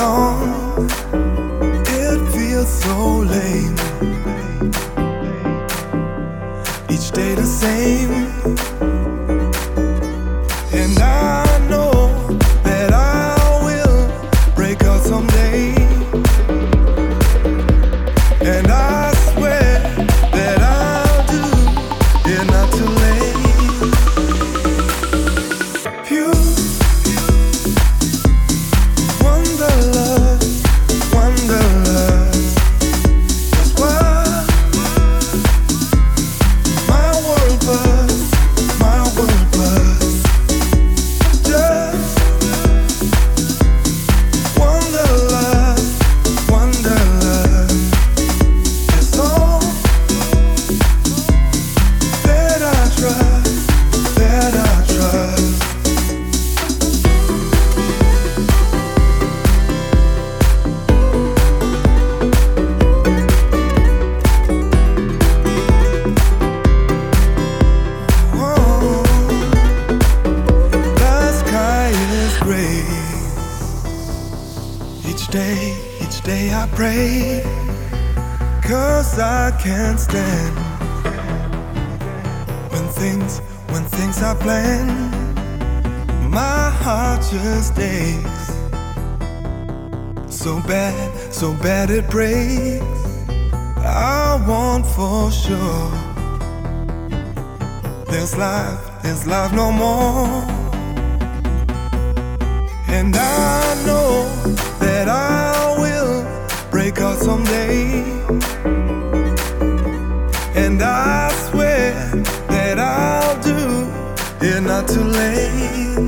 on. It feels so lame. Each day the same. And I know that I will break out someday. And I swear that I'll do it not too late. Pure wanderlust, wanderlust. That's why my world buzz, my world buzz. Just wanderlust, wanderlust. It's all that I trust, that I trust. Each day I pray, 'cause I can't stand when things are planned. My heart just aches, so bad it breaks. I want for sure there's life no more. And I know that I will break out someday. And I swear that I'll do it not too late.